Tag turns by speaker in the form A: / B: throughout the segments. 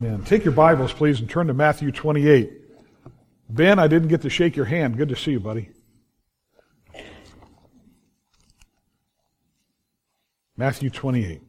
A: Amen. Take your Bibles, please, and turn to Matthew 28. Ben, I didn't get to shake your hand. Good to see you, buddy. Matthew 28.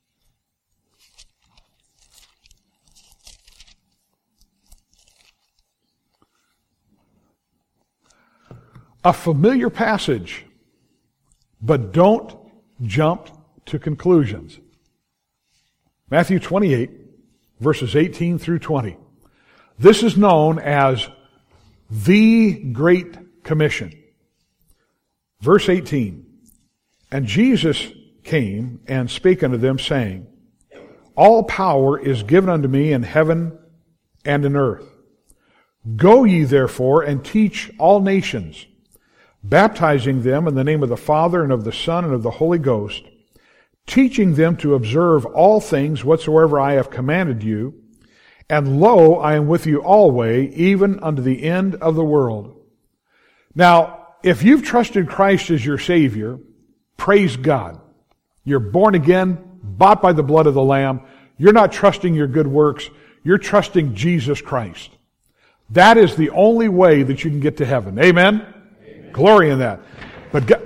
A: A familiar passage, but don't jump to conclusions. Matthew 28, verses 18 through 20. This is known as the Great Commission. Verse 18. And Jesus came and spake unto them, saying, All power is given unto me in heaven and in earth. Go ye therefore and teach all nations, baptizing them in the name of the Father and of the Son and of the Holy Ghost, teaching them to observe all things whatsoever I have commanded you. And lo, I am with you always, even unto the end of the world. Now, if you've trusted Christ as your Savior, praise God. You're born again, bought by the blood of the Lamb. You're not trusting your good works. You're trusting Jesus Christ. That is the only way that you can get to heaven. Amen? Amen. Glory in that. But God,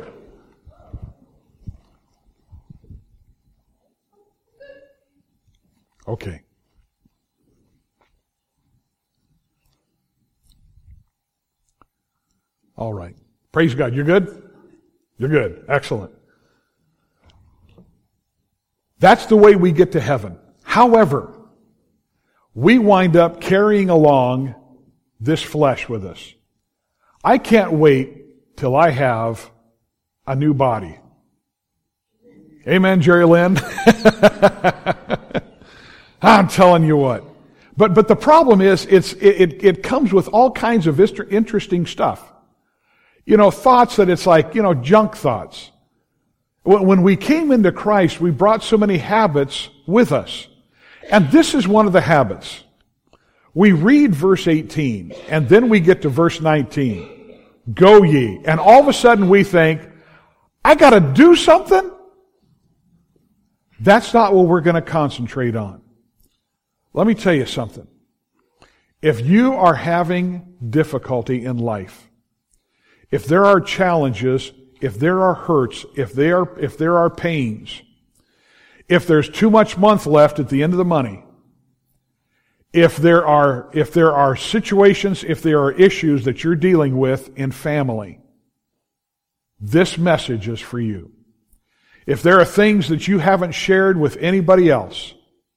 A: okay. All right. Praise God. You're good? You're good. Excellent. That's the way we get to heaven. However, we wind up carrying along this flesh with us. I can't wait till I have a new body. Amen, Jerry Lynn? I'm telling you what. But the problem is, it comes with all kinds of interesting stuff. You know, thoughts that it's like, junk thoughts. When we came into Christ, we brought so many habits with us. And this is one of the habits. We read verse 18, and then we get to verse 19. Go ye. And all of a sudden we think, I gotta do something? That's not what we're going to concentrate on. Let me tell you something. If you are having difficulty in life, if there are challenges, if there are hurts, if there are pains, if there's too much month left at the end of the money, if there are situations, if there are issues that you're dealing with in family, this message is for you. If there are things that you haven't shared with anybody else,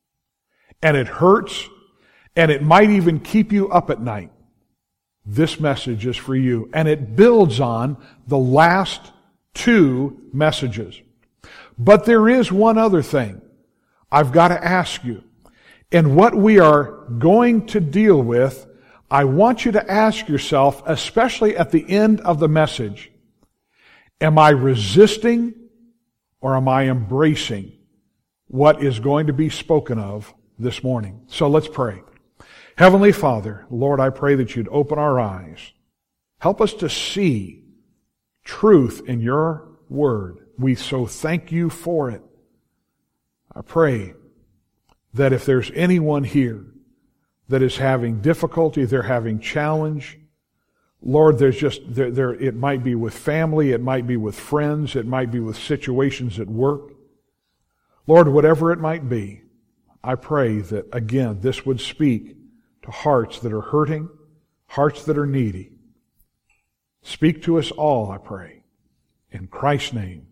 A: and it hurts, and it might even keep you up at night, this message is for you. And it builds on the last two messages. But there is one other thing I've got to ask you. And what we are going to deal with, I want you to ask yourself, especially at the end of the message, am I resisting or am I embracing what is going to be spoken of this morning? So let's pray. Heavenly Father, Lord, I pray that you'd open our eyes. Help us to see truth in your word. We so thank you for it. I pray that if there's anyone here that is having difficulty, they're having challenge, Lord, it might be with family, it might be with friends, it might be with situations at work. Lord, whatever it might be, I pray that, again, this would speak to hearts that are hurting, hearts that are needy. Speak to us all, I pray. In Christ's name,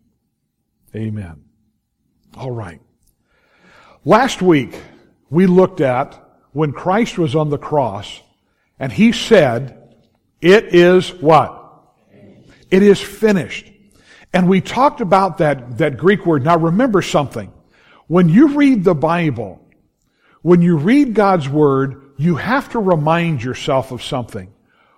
A: amen. All right. Last week, we looked at when Christ was on the cross, and He said, it is what? It is finished. And we talked about that Greek word. Now remember something. When you read the Bible, when you read God's Word, you have to remind yourself of something.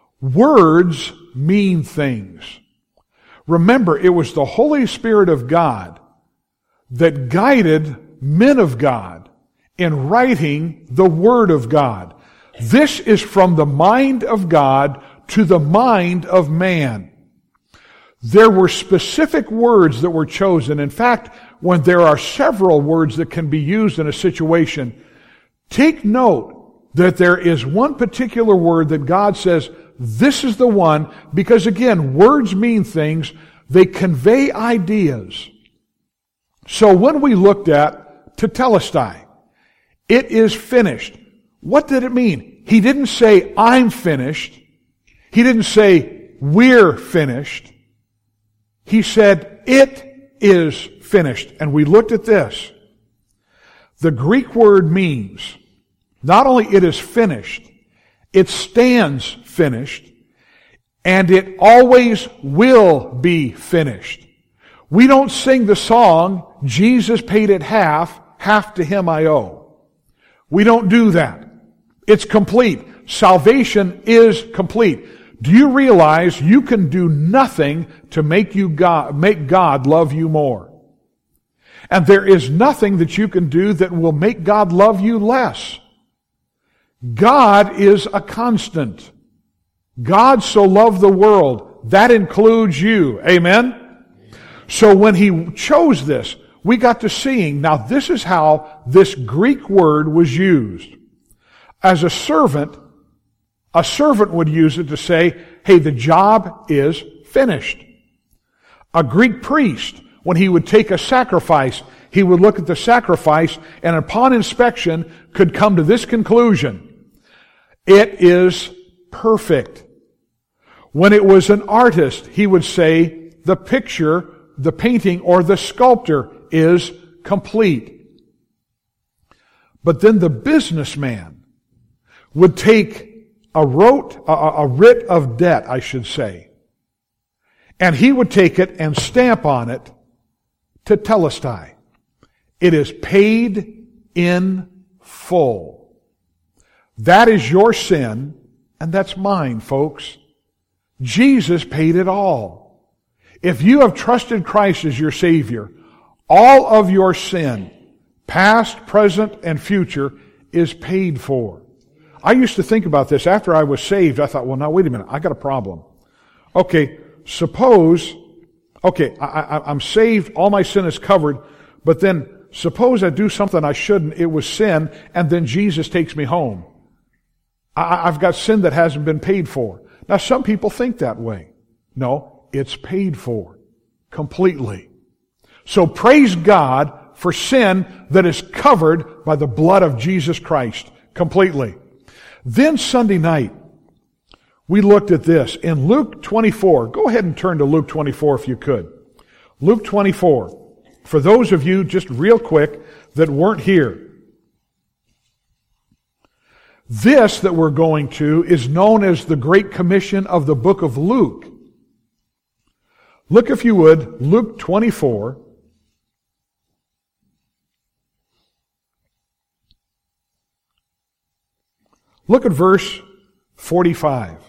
A: Words mean things. Remember, it was the Holy Spirit of God that guided men of God in writing the Word of God. This is from the mind of God to the mind of man. There were specific words that were chosen. In fact, when there are several words that can be used in a situation, Take note that there is one particular word that God says, this is the one, because again, words mean things. They convey ideas. So when we looked at tetelestai, it is finished. What did it mean? He didn't say, I'm finished. He didn't say, we're finished. He said, it is finished. And we looked at this. The Greek word means, not only it is finished, it stands finished, and it always will be finished. We don't sing the song, Jesus paid it half to him I owe. We don't do that. It's complete. Salvation is complete. Do you realize you can do nothing to make God love you more? And there is nothing that you can do that will make God love you less. God is a constant. God so loved the world. That includes you. Amen? So when He chose this, we got to seeing, now this is how this Greek word was used. As a servant would use it to say, hey, the job is finished. A Greek priest, when he would take a sacrifice, he would look at the sacrifice and upon inspection could come to this conclusion. It is perfect. When it was an artist, he would say the picture, the painting, or the sculptor is complete. But then the businessman would take a writ of debt, I should say, and he would take it and stamp on it tetelestai. It is paid in full. That is your sin, and that's mine, folks. Jesus paid it all. If you have trusted Christ as your Savior, all of your sin, past, present, and future, is paid for. I used to think about this. After I was saved, I thought, well, now, wait a minute. I got a problem. Okay, suppose, I'm saved, all my sin is covered, but then suppose I do something I shouldn't, it was sin, and then Jesus takes me home. I've got sin that hasn't been paid for. Now, some people think that way. No, it's paid for completely. So praise God for sin that is covered by the blood of Jesus Christ completely. Then Sunday night, we looked at this in Luke 24. Go ahead and turn to Luke 24 if you could. Luke 24. For those of you, just real quick, that weren't here. This that we're going to is known as the Great Commission of the book of Luke. Look, if you would, Luke 24. Look at verse 45.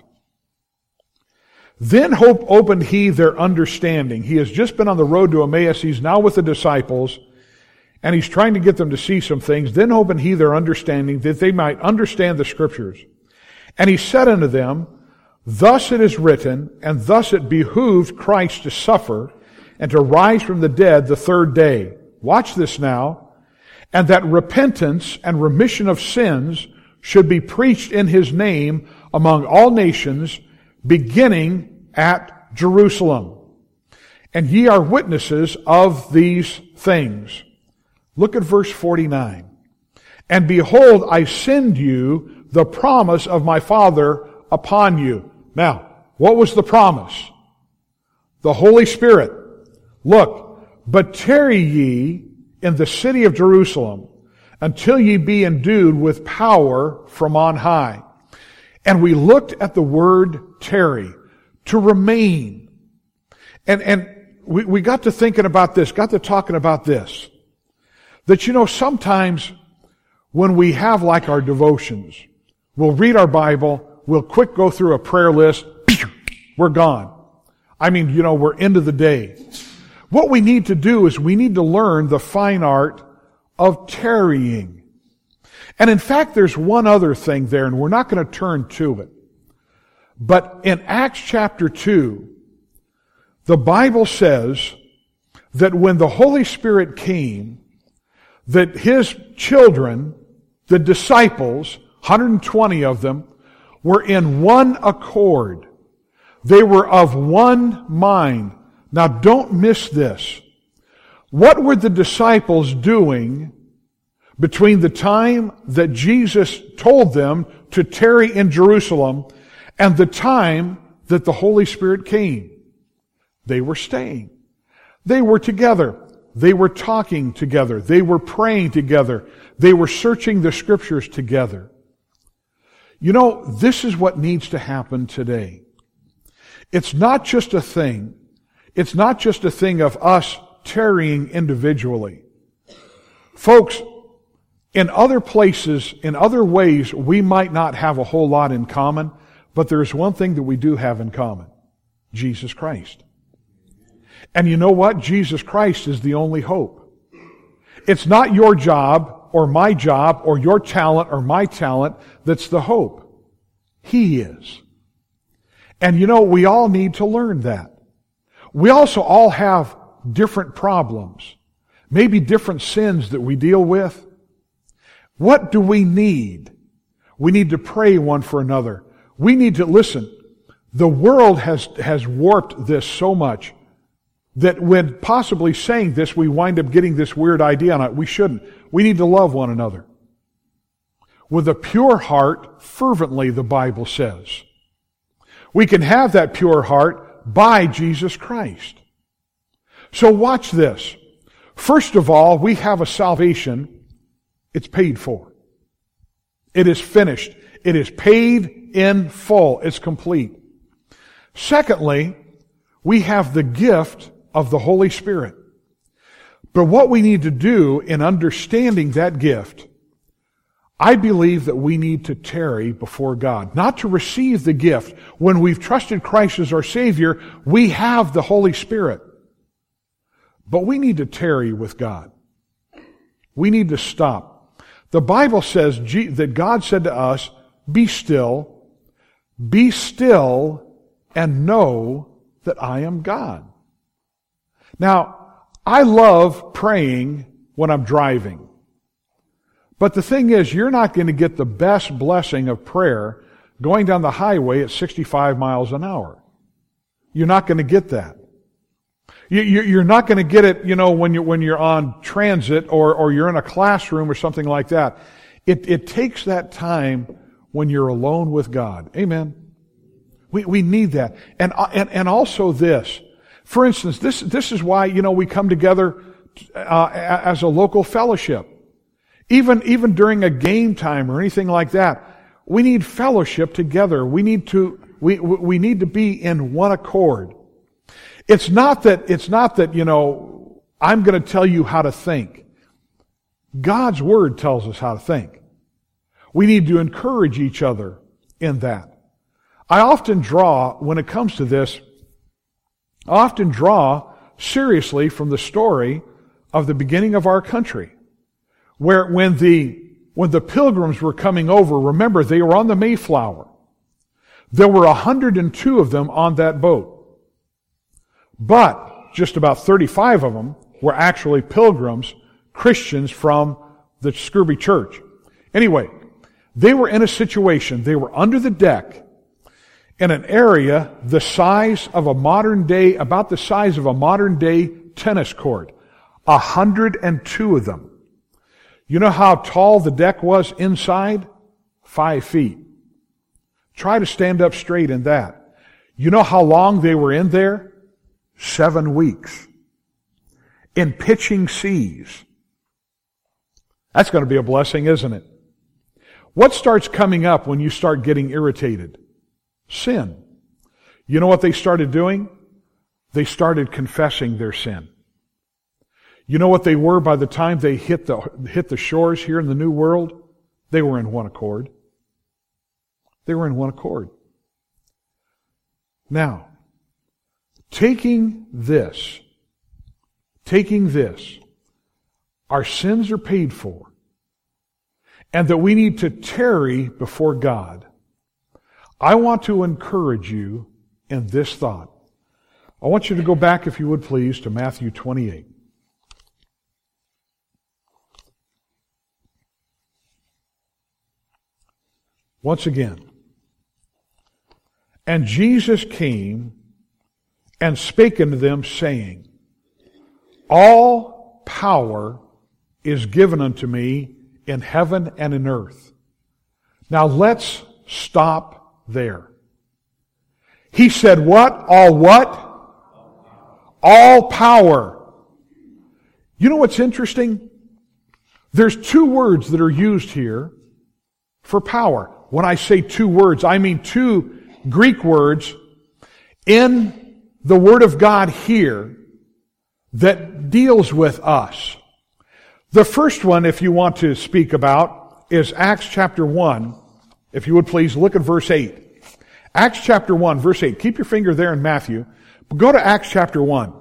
A: Then hope opened he their understanding. He has just been on the road to Emmaus. He's now with the disciples. And he's trying to get them to see some things. Then opened he their understanding that they might understand the Scriptures. And he said unto them, thus it is written, and thus it behooved Christ to suffer and to rise from the dead the third day. Watch this now. And that repentance and remission of sins should be preached in his name among all nations, beginning at Jerusalem. And ye are witnesses of these things. Look at verse 49. And behold, I send you the promise of my Father upon you. Now, what was the promise? The Holy Spirit. Look, but tarry ye in the city of Jerusalem until ye be endued with power from on high. And we looked at the word tarry, to remain. And we got to thinking about this, got to talking about this. That, sometimes when we have like our devotions, we'll read our Bible, we'll quick go through a prayer list, we're gone. I mean, we're into the day. What we need to do is we need to learn the fine art of tarrying. And in fact, there's one other thing there, and we're not going to turn to it. But in Acts chapter 2, the Bible says that when the Holy Spirit came, that His children the disciples, 120 of them, were in one accord. They were of one mind. Now don't miss this. What were the disciples doing between the time that Jesus told them to tarry in Jerusalem and the time that the Holy Spirit came? They were staying. They were together. They were talking together. They were praying together. They were searching the Scriptures together. You know, this is what needs to happen today. It's not just a thing. It's not just a thing of us tarrying individually. Folks, in other places, in other ways, we might not have a whole lot in common, but there's one thing that we do have in common. Jesus Christ. And you know what? Jesus Christ is the only hope. It's not your job or my job or your talent or my talent that's the hope. He is. And you know, we all need to learn that. We also all have different problems, maybe different sins that we deal with. What do we need? We need to pray one for another. We need to listen. The world has warped this so much that when possibly saying this, we wind up getting this weird idea on it. We shouldn't. We need to love one another. With a pure heart, fervently, the Bible says. We can have that pure heart by Jesus Christ. So watch this. First of all, we have a salvation. It's paid for. It is finished. It is paid in full. It's complete. Secondly, we have the gift of the Holy Spirit. But what we need to do in understanding that gift, I believe that we need to tarry before God. Not to receive the gift. When we've trusted Christ as our Savior, we have the Holy Spirit. But we need to tarry with God. We need to stop. The Bible says that God said to us, be still, and know that I am God. Now, I love praying when I'm driving. But the thing is, you're not going to get the best blessing of prayer going down the highway at 65 miles an hour. You're not going to get that. You're not going to get it, you know, when you're on transit or you're in a classroom or something like that. It takes that time when you're alone with God. Amen. We need that. And also this. For instance, this is why, you know, we come together as a local fellowship. Even during a game time or anything like that, we need fellowship together. We need to be in one accord. It's not that, you know, I'm going to tell you how to think. God's Word tells us how to think. We need to encourage each other in that. I often draw, when it comes to this, seriously from the story of the beginning of our country, where when the pilgrims were coming over, remember, they were on the Mayflower. There were 102 of them on that boat. But just about 35 of them were actually pilgrims, Christians from the Scrooby Church. Anyway, they were in a situation, they were under the deck in an area the size of about the size of a modern day tennis court. 102 of them. You know how tall the deck was inside? 5 feet. Try to stand up straight in that. You know how long they were in there? 7 weeks. In pitching seas. That's going to be a blessing, isn't it? What starts coming up when you start getting irritated? Sin. You know what they started doing? They started confessing their sin. You know what they were by the time they hit the shores here in the New World? They were in one accord. They were in one accord. Now, taking this, our sins are paid for, and that we need to tarry before God, I want to encourage you in this thought. I want you to go back, if you would please, to Matthew 28. Once again. And Jesus came and spake unto them, saying, All power is given unto me in heaven and in earth. Now let's stop there. He said what? All what? All power. You know what's interesting? There's two words that are used here for power. When I say two words, I mean two Greek words in the Word of God here that deals with us. The first one, if you want to speak about, is Acts chapter 1. If you would please look at verse 8. Acts chapter 1, verse 8. Keep your finger there in Matthew. But go to Acts chapter 1.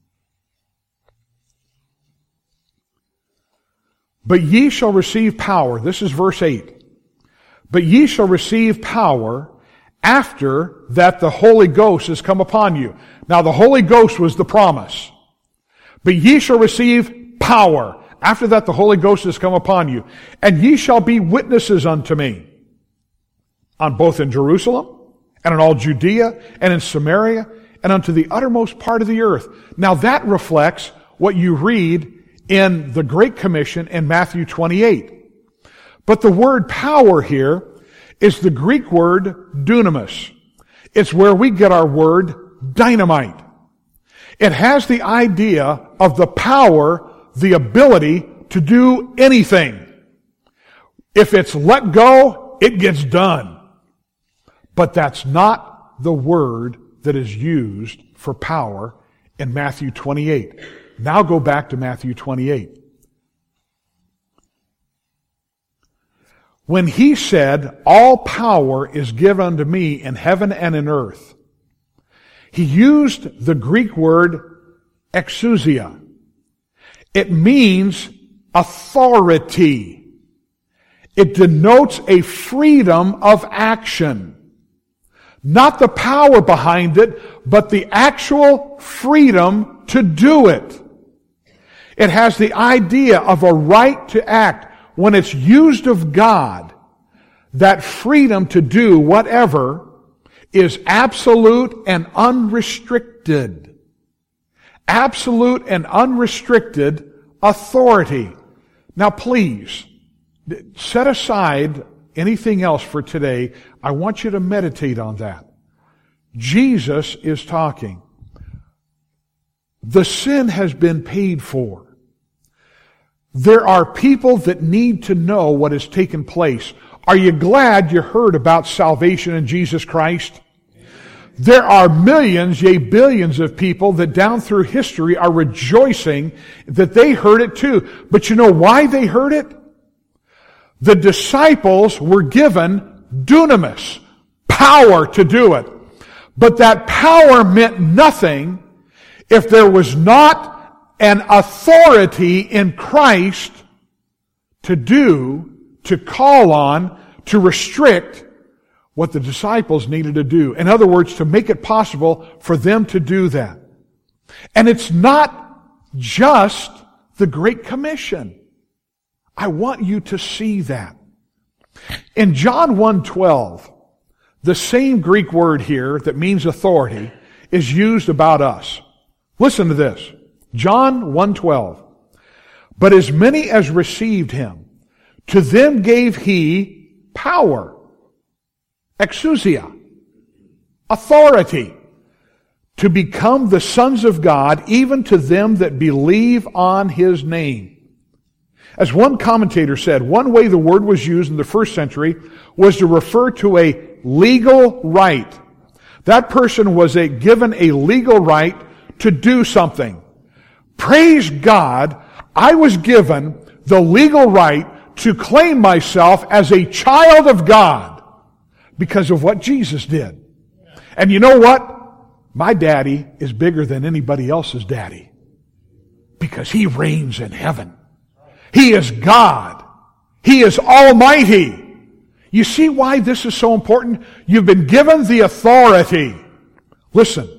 A: But ye shall receive power. This is verse 8. But ye shall receive power after that the Holy Ghost has come upon you. Now the Holy Ghost was the promise. But ye shall receive power. After that the Holy Ghost has come upon you. And ye shall be witnesses unto me. On both in Jerusalem, and in all Judea, and in Samaria, and unto the uttermost part of the earth. Now that reflects what you read in the Great Commission in Matthew 28. But the word power here is the Greek word dunamis. It's where we get our word dynamite. It has the idea of the power, the ability to do anything. If it's let go, it gets done. But that's not the word that is used for power in Matthew 28. Now go back to Matthew 28. When he said, All power is given unto me in heaven and in earth, he used the Greek word exousia. It means authority. It denotes a freedom of action. Not the power behind it, but the actual freedom to do it. It has the idea of a right to act. When it's used of God, that freedom to do whatever is absolute and unrestricted. Absolute and unrestricted authority. Now please, set aside anything else for today. I want you to meditate on that. Jesus is talking. The sin has been paid for. There are people that need to know what has taken place. Are you glad you heard about salvation in Jesus Christ? There are millions, yea, billions of people that down through history are rejoicing that they heard it too. But you know why they heard it? The disciples were given dunamis, power to do it. But that power meant nothing if there was not an authority in Christ to do, to call on, to restrict what the disciples needed to do. In other words, to make it possible for them to do that. And it's not just the Great Commission. I want you to see that. In John 1:12, the same Greek word here that means authority is used about us. Listen to this. John 1:12. But as many as received him, to them gave he power, exousia, authority, to become the sons of God, even to them that believe on his name. As one commentator said, one way the word was used in the first century was to refer to a legal right. That person was given a legal right to do something. Praise God, I was given the legal right to claim myself as a child of God because of what Jesus did. And you know what? My daddy is bigger than anybody else's daddy because he reigns in heaven. He is God. He is almighty. You see why this is so important? You've been given the authority. Listen,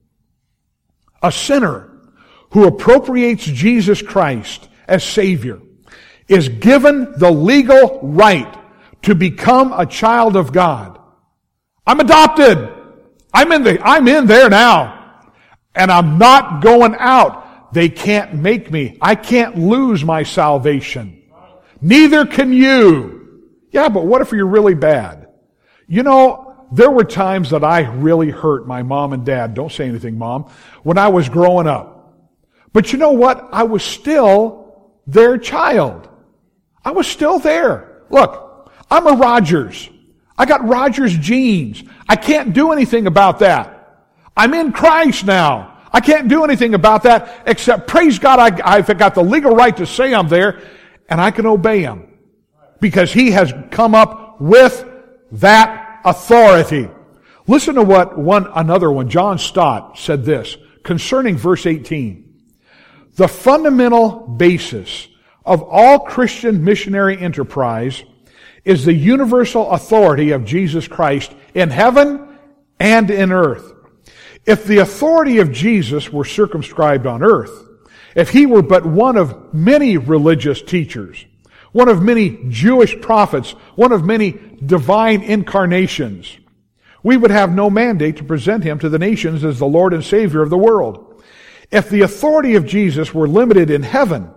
A: a sinner who appropriates Jesus Christ as Savior is given the legal right to become a child of God. I'm adopted. I'm in there now. And I'm not going out. They can't make me. I can't lose my salvation. Neither can you. Yeah, but what if you're really bad? You know, there were times that I really hurt my mom and dad. Don't say anything, Mom. When I was growing up. But you know what? I was still their child. I was still there. Look, I'm a Rogers. I got Rogers genes. I can't do anything about that. I'm in Christ now. I can't do anything about that except, praise God, I've got the legal right to say I'm there, and I can obey Him. Because He has come up with that authority. Listen to what another one, John Stott, said this concerning verse 18. The fundamental basis of all Christian missionary enterprise is the universal authority of Jesus Christ in heaven and in earth. If the authority of Jesus were circumscribed on earth, if He were but one of many religious teachers, one of many Jewish prophets, one of many divine incarnations, we would have no mandate to present Him to the nations as the Lord and Savior of the world. If the authority of Jesus were limited in heaven,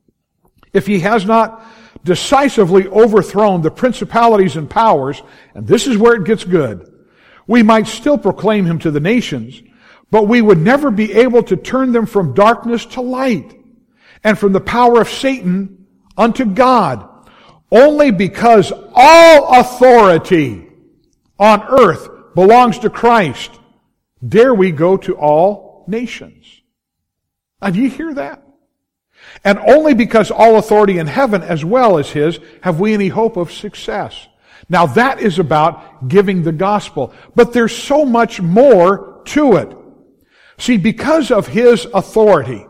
A: if He has not decisively overthrown the principalities and powers, and this is where it gets good, we might still proclaim Him to the nations, but we would never be able to turn them from darkness to light, and from the power of Satan unto God, only because all authority on earth belongs to Christ. Dare we go to all nations. Now, do you hear that? And only because all authority in heaven as well as His have we any hope of success. Now that is about giving the gospel. But there's so much more to it. See, because of His authority,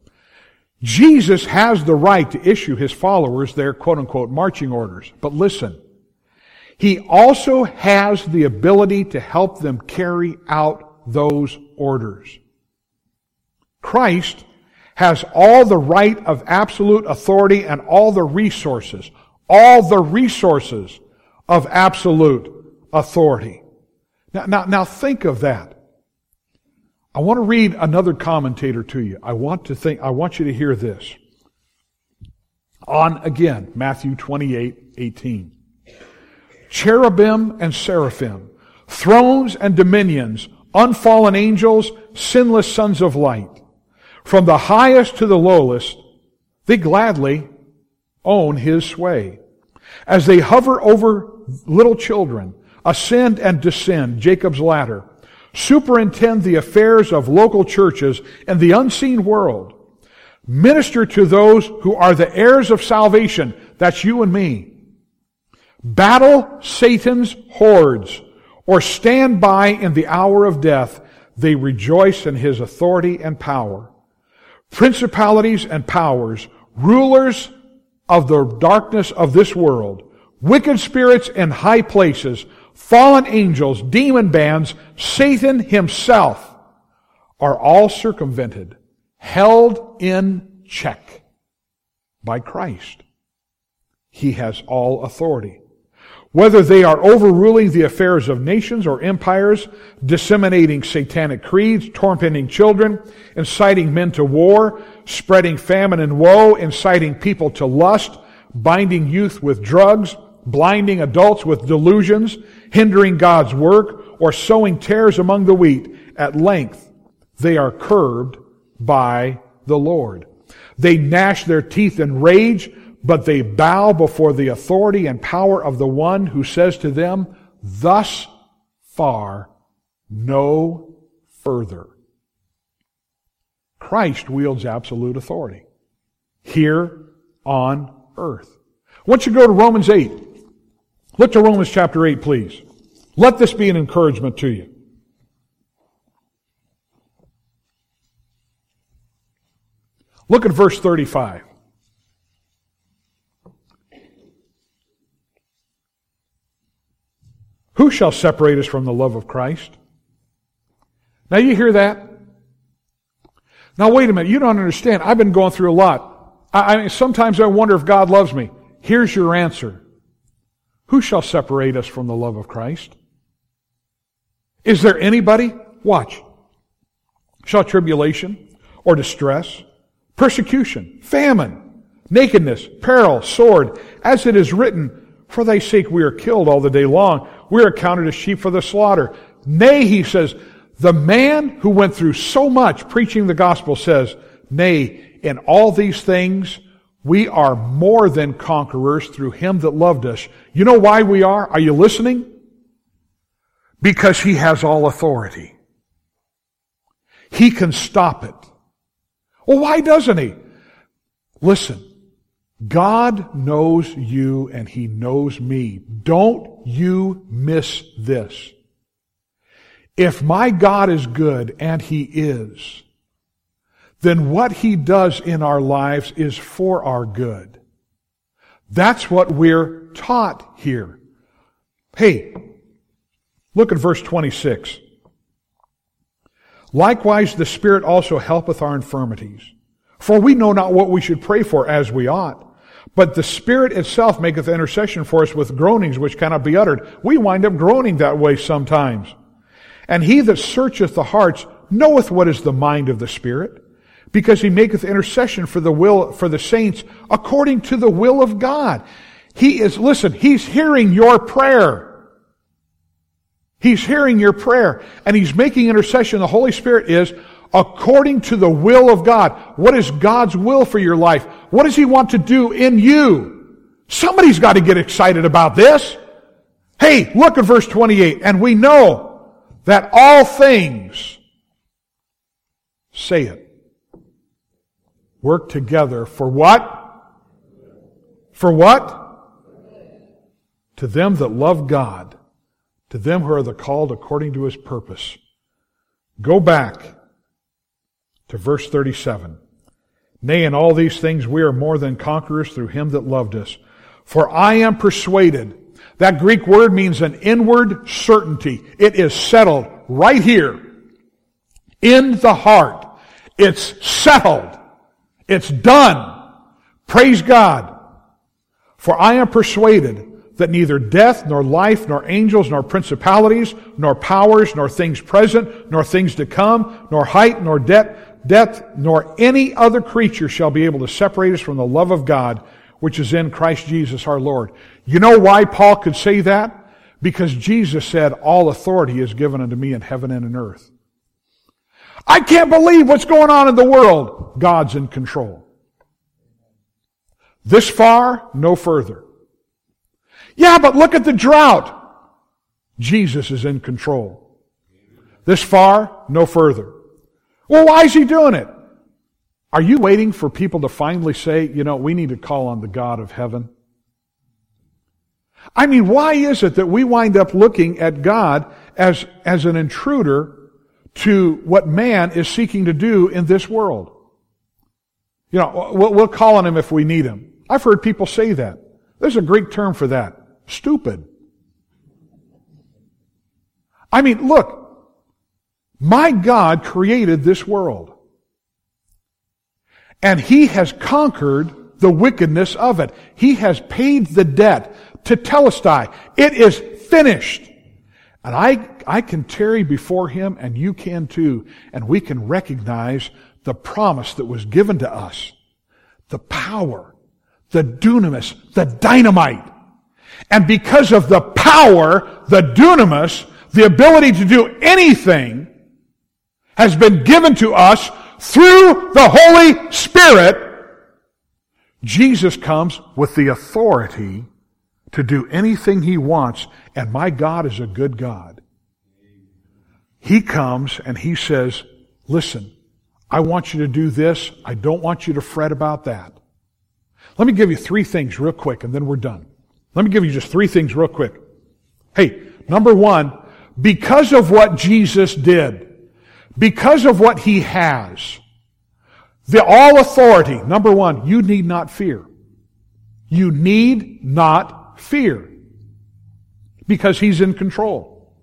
A: Jesus has the right to issue His followers their quote-unquote marching orders. But listen, He also has the ability to help them carry out those orders. Christ has all the right of absolute authority and all the resources of absolute authority. Now think of that. I want to read another commentator to you. I want you to hear this. On again, Matthew 28:18. Cherubim and seraphim, thrones and dominions, unfallen angels, sinless sons of light. From the highest to the lowest, they gladly own His sway. As they hover over little children, ascend and descend Jacob's ladder, superintend the affairs of local churches and the unseen world, minister to those who are the heirs of salvation, that's you and me, battle Satan's hordes, or stand by in the hour of death, they rejoice in His authority and power. Principalities and powers, rulers of the darkness of this world, wicked spirits in high places, fallen angels, demon bands, Satan himself, are all circumvented, held in check by Christ. He has all authority. Whether they are overruling the affairs of nations or empires, disseminating satanic creeds, tormenting children, inciting men to war, spreading famine and woe, inciting people to lust, binding youth with drugs, blinding adults with delusions, hindering God's work, or sowing tares among the wheat, at length they are curbed by the Lord. They gnash their teeth in rage, but they bow before the authority and power of the one who says to them, thus far, no further. Christ wields absolute authority here on earth. I want you to go to Romans 8. Look to Romans chapter 8, please. Let this be an encouragement to you. Look at verse 35. Who shall separate us from the love of Christ? Now you hear that? Now wait a minute, you don't understand. I've been going through a lot. Sometimes I wonder if God loves me. Here's your answer. Who shall separate us from the love of Christ? Is there anybody? Watch. Shall tribulation or distress, persecution, famine, nakedness, peril, sword, as it is written, for thy sake we are killed all the day long. We are accounted as sheep for the slaughter. Nay, he says, the man who went through so much preaching the gospel says, nay, in all these things we are more than conquerors through him that loved us. You know why we are? Are you listening? Because he has all authority. He can stop it. Well, why doesn't he? Listen, God knows you and he knows me. Don't you miss this. If my God is good, and he is, then what he does in our lives is for our good. That's what we're taught here. Hey, look at verse 26. Likewise, the Spirit also helpeth our infirmities. For we know not what we should pray for as we ought. But the Spirit itself maketh intercession for us with groanings which cannot be uttered. We wind up groaning that way sometimes. And he that searcheth the hearts knoweth what is the mind of the Spirit, because he maketh intercession for the saints according to the will of God. He's hearing your prayer. He's hearing your prayer, and he's making intercession. The Holy Spirit is according to the will of God. What is God's will for your life? What does he want to do in you? Somebody's got to get excited about this. Hey, look at verse 28. And we know that all things, say it, work together for what? For what? To them that love God, to them who are the called according to his purpose. Go back to verse 37. Nay, in all these things we are more than conquerors through him that loved us. For I am persuaded. That Greek word means an inward certainty. It is settled right here in the heart. It's settled. It's done. Praise God. For I am persuaded that neither death, nor life, nor angels, nor principalities, nor powers, nor things present, nor things to come, nor height, nor depth, nor any other creature shall be able to separate us from the love of God, which is in Christ Jesus our Lord. You know why Paul could say that? Because Jesus said, all authority is given unto me in heaven and in earth. I can't believe what's going on in the world. God's in control. This far, no further. Yeah, but look at the drought. Jesus is in control. This far, no further. Well, why is he doing it? Are you waiting for people to finally say, we need to call on the God of heaven? I mean, why is it that we wind up looking at God as an intruder to what man is seeking to do in this world? We'll call on him if we need him. I've heard people say that. There's a Greek term for that. Stupid. I mean, look. My God created this world. And he has conquered the wickedness of it. He has paid the debt to Telestai. It is finished. And I can tarry before him, and you can too. And we can recognize the promise that was given to us. The power, the dunamis, the dynamite. And because of the power, the dunamis, the ability to do anything, has been given to us through the Holy Spirit. Jesus comes with the authority to do anything he wants, and my God is a good God. He comes and he says, listen, I want you to do this. I don't want you to fret about that. Let me give you 3 things real quick, and then we're done. Let me give you just 3 things real quick. Hey, number 1, because of what Jesus did, because of what he has, the all authority, number 1, you need not fear. You need not fear. Because he's in control.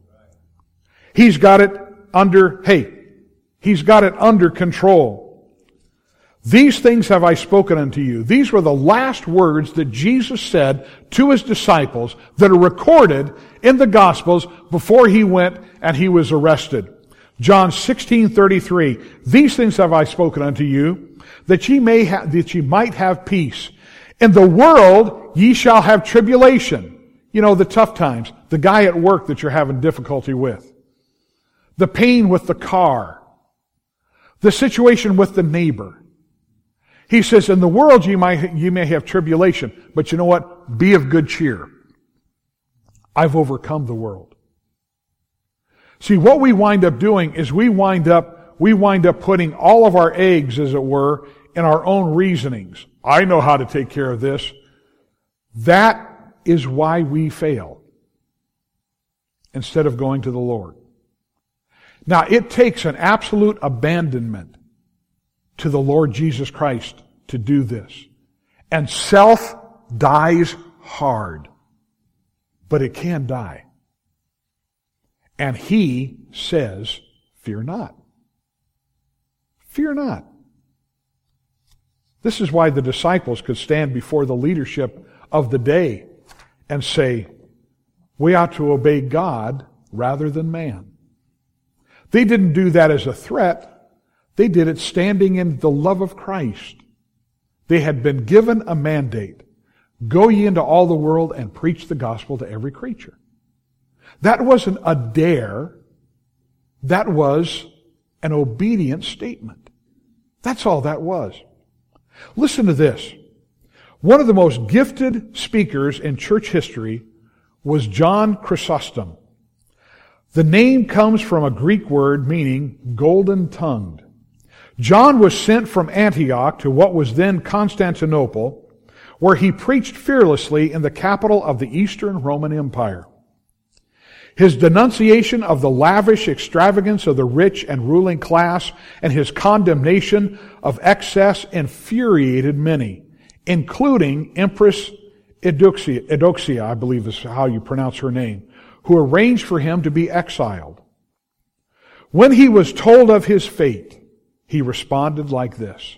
A: He's got it under control. These things have I spoken unto you. These were the last words that Jesus said to his disciples that are recorded in the Gospels before he went and he was arrested. John 16:33. These things have I spoken unto you, that ye might have peace. In the world ye shall have tribulation. You know, the tough times. The guy at work that you're having difficulty with. The pain with the car. The situation with the neighbor. He says, in the world you may have tribulation, but you know what? Be of good cheer. I've overcome the world. See, what we wind up doing is we wind up putting all of our eggs, as it were, in our own reasonings. I know how to take care of this. That is why we fail, instead of going to the Lord. Now, it takes an absolute abandonment to the Lord Jesus Christ to do this. And self dies hard. But it can die. And he says, fear not. Fear not. This is why the disciples could stand before the leadership of the day and say, we ought to obey God rather than man. They didn't do that as a threat. They did it standing in the love of Christ. They had been given a mandate. Go ye into all the world and preach the gospel to every creature. That wasn't a dare. That was an obedient statement. That's all that was. Listen to this. One of the most gifted speakers in church history was John Chrysostom. The name comes from a Greek word meaning golden-tongued. John was sent from Antioch to what was then Constantinople, where he preached fearlessly in the capital of the Eastern Roman Empire. His denunciation of the lavish extravagance of the rich and ruling class and his condemnation of excess infuriated many, including Empress Eudoxia, I believe is how you pronounce her name, who arranged for him to be exiled. When he was told of his fate, he responded like this: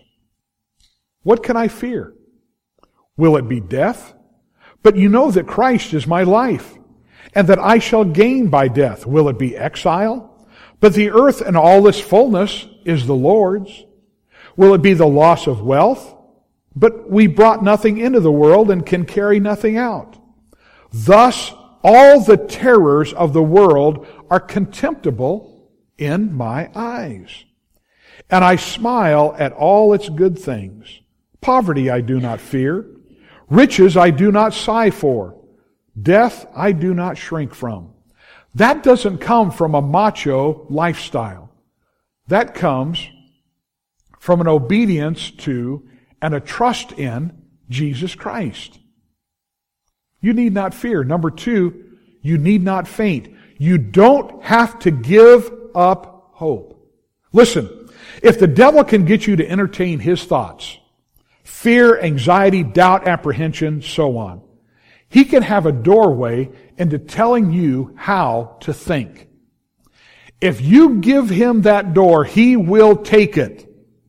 A: what can I fear? Will it be death? But you know that Christ is my life, and that I shall gain by death. Will it be exile? But the earth and all its fullness is the Lord's. Will it be the loss of wealth? But we brought nothing into the world and can carry nothing out. Thus, all the terrors of the world are contemptible in my eyes. And I smile at all its good things. Poverty I do not fear. Riches I do not sigh for. Death I do not shrink from. That doesn't come from a macho lifestyle. That comes from an obedience to and a trust in Jesus Christ. You need not fear. Number two, you need not faint. You don't have to give up hope. Listen, if the devil can get you to entertain his thoughts, fear, anxiety, doubt, apprehension, so on, he can have a doorway into telling you how to think. If you give him that door, he will take it.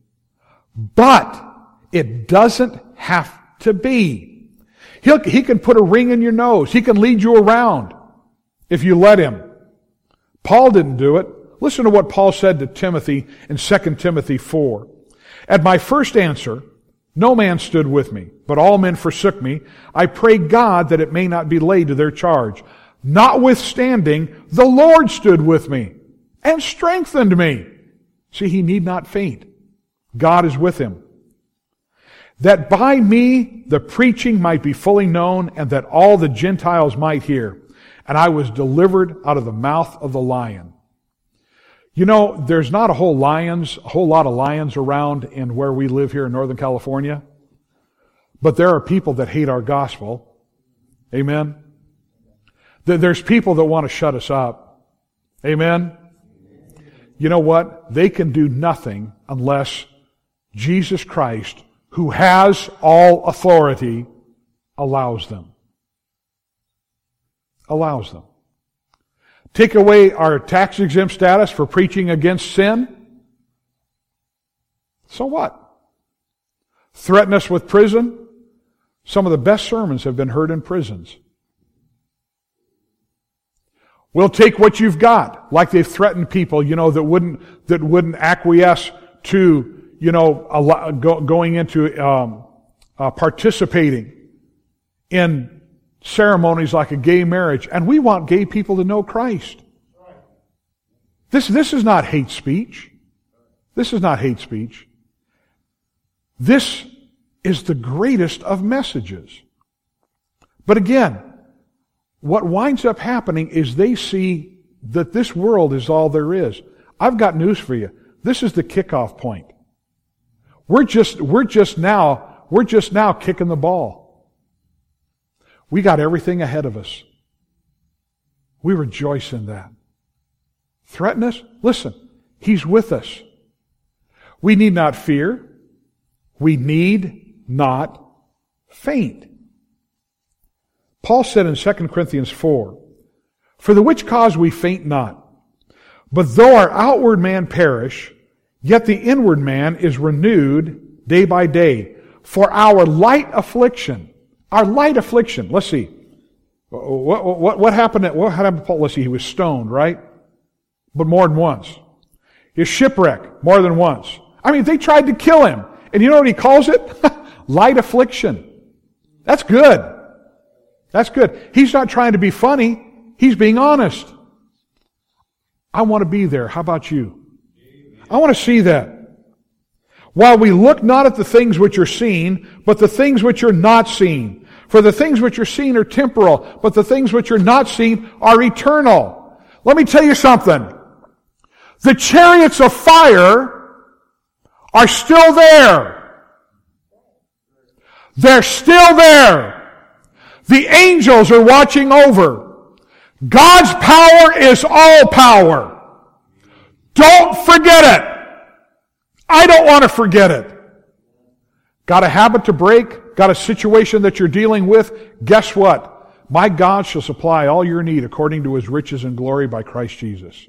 A: But it doesn't have to be. He can put a ring in your nose. He can lead you around if you let him. Paul didn't do it. Listen to what Paul said to Timothy in 2 Timothy 4. At my first answer, no man stood with me, but all men forsook me. I pray God that it may not be laid to their charge. Notwithstanding, the Lord stood with me and strengthened me. See, he need not faint. God is with him. That by me the preaching might be fully known, and that all the Gentiles might hear. And I was delivered out of the mouth of the lion. You know, there's not a whole lot of lions around in where we live here in Northern California. But there are people that hate our gospel. Amen? There's people that want to shut us up. Amen? You know what? They can do nothing unless Jesus Christ, who has all authority, allows them. Allows them. Take away our tax-exempt status for preaching against sin. So what? Threaten us with prison. Some of the best sermons have been heard in prisons. We'll take what you've got, like they've threatened people, that wouldn't acquiesce to, going into participating in ceremonies like a gay marriage. And we want gay people to know Christ. This is not hate speech. This is not hate speech. This is the greatest of messages. But again, what winds up happening is they see that this world is all there is. I've got news for you. This is the kickoff point. We're just now kicking the ball. We got everything ahead of us. We rejoice in that. Threaten us? Listen, He's with us. We need not fear. We need not faint. Paul said in 2 Corinthians 4, "For the which cause we faint not. But though our outward man perish, yet the inward man is renewed day by day. For our light affliction," let's see. What happened to Paul? Let's see, he was stoned, right? But more than once. His shipwreck, more than once. They tried to kill him. And you know what he calls it? Light affliction. That's good. That's good. He's not trying to be funny. He's being honest. I want to be there. How about you? I want to see that. While we look not at the things which are seen, but the things which are not seen. For the things which are seen are temporal, but the things which are not seen are eternal. Let me tell you something. The chariots of fire are still there. They're still there. The angels are watching over. God's power is all power. Don't forget it. I don't want to forget it. Got a habit to break? Got a situation that you're dealing with? Guess what? My God shall supply all your need according to His riches and glory by Christ Jesus.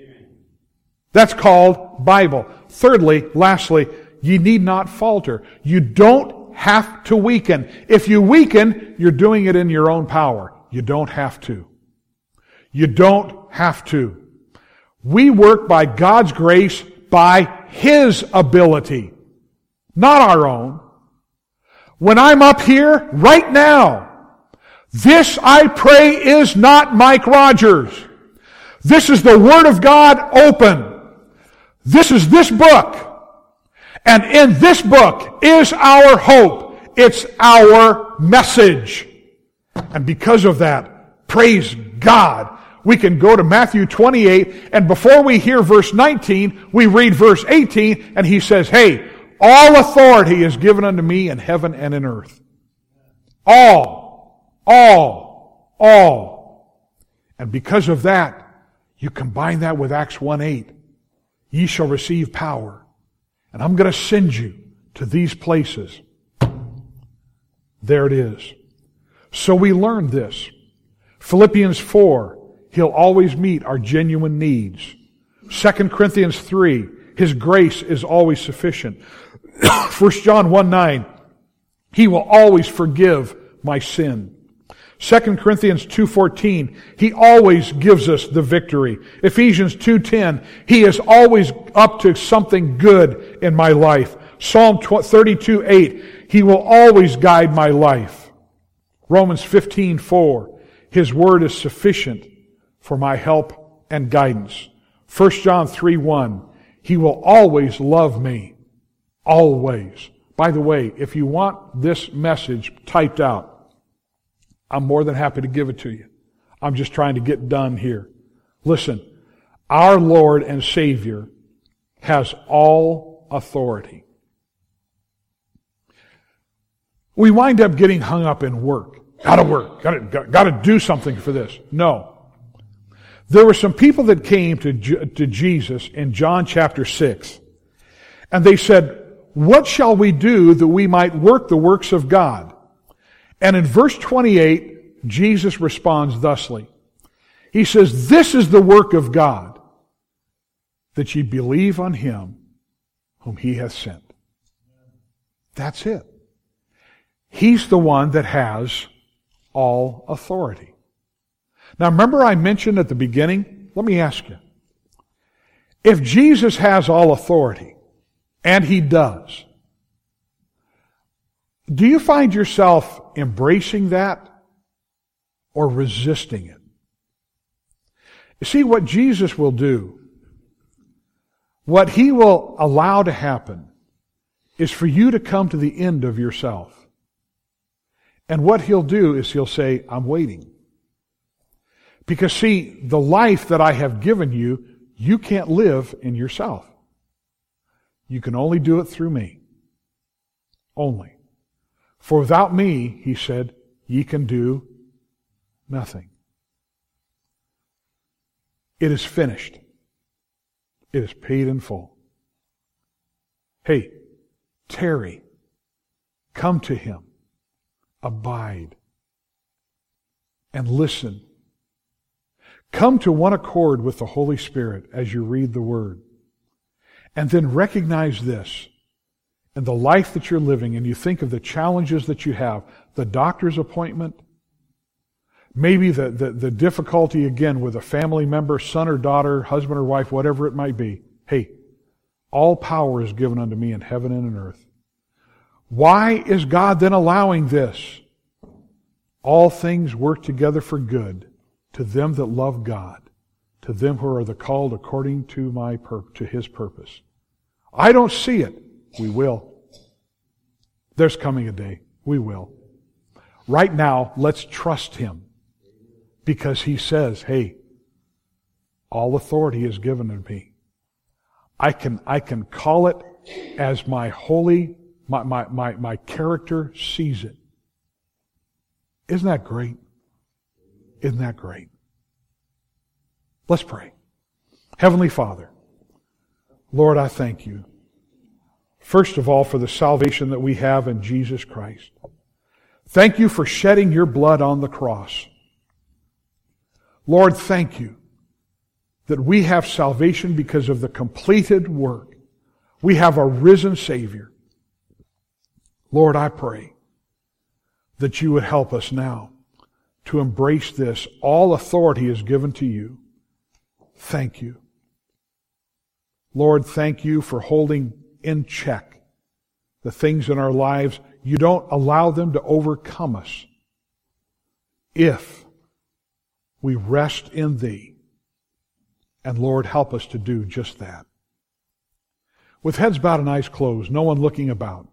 A: That's called Bible. Thirdly, lastly, ye need not falter. You don't have to weaken. If you weaken, you're doing it in your own power. You don't have to. You don't have to. We work by God's grace, by His ability, not our own. When I'm up here, right now, this, I pray, is not Mike Rogers. This is the Word of God open. This is this book. And in this book is our hope. It's our message. And because of that, praise God, we can go to Matthew 28, and before we hear verse 19, we read verse 18, and He says, hey, all authority is given unto me in heaven and in earth. All. And because of that, you combine that with Acts 1:8. Ye shall receive power. And I'm going to send you to these places. There it is. So we learned this. Philippians 4, He'll always meet our genuine needs. 2 Corinthians 3, His grace is always sufficient. 1 John 1:9, He will always forgive my sin. 2 Corinthians 2:14, He always gives us the victory. Ephesians 2:10, He is always up to something good in my life. Psalm 32:8, He will always guide my life. Romans 15:4, His word is sufficient for my help and guidance. 1 John 3:1, He will always love me. Always. By the way, if you want this message typed out, I'm more than happy to give it to you. I'm just trying to get done here. Listen, our Lord and Savior has all authority. We wind up getting hung up in work. Gotta work. Gotta do something for this. No. There were some people that came to Jesus in John chapter 6, and they said, what shall we do that we might work the works of God? And in verse 28, Jesus responds thusly. He says, this is the work of God, that ye believe on Him whom He hath sent. That's it. He's the one that has all authority. Now remember I mentioned at the beginning, let me ask you, if Jesus has all authority, and He does, do you find yourself embracing that or resisting it? You see, what Jesus will do, what He will allow to happen, is for you to come to the end of yourself. And what He'll do is He'll say, I'm waiting. Because see, the life that I have given you, you can't live in yourself. You can only do it through me. Only. For without me, He said, ye can do nothing. It is finished. It is paid in full. Hey, tarry. Come to Him. Abide. And listen. Come to one accord with the Holy Spirit as you read the Word. And then recognize this. In the life that you're living, and you think of the challenges that you have, the doctor's appointment, maybe the difficulty again with a family member, son or daughter, husband or wife, whatever it might be. Hey, all power is given unto me in heaven and in earth. Why is God then allowing this? All things work together for good to them that love God, to them who are the called according to His purpose. I don't see it. We will. There's coming a day. We will. Right now, let's trust Him. Because He says, hey, all authority is given to me. I can call it as my holy, my character sees it. Isn't that great? Isn't that great? Let's pray. Heavenly Father, Lord, I thank You. First of all, for the salvation that we have in Jesus Christ. Thank You for shedding Your blood on the cross. Lord, thank You that we have salvation because of the completed work. We have a risen Savior. Lord, I pray that You would help us now to embrace this. All authority is given to You. Thank You. Lord, thank You for holding in check the things in our lives. You don't allow them to overcome us if we rest in Thee. And Lord, help us to do just that. With heads bowed and eyes closed, no one looking about,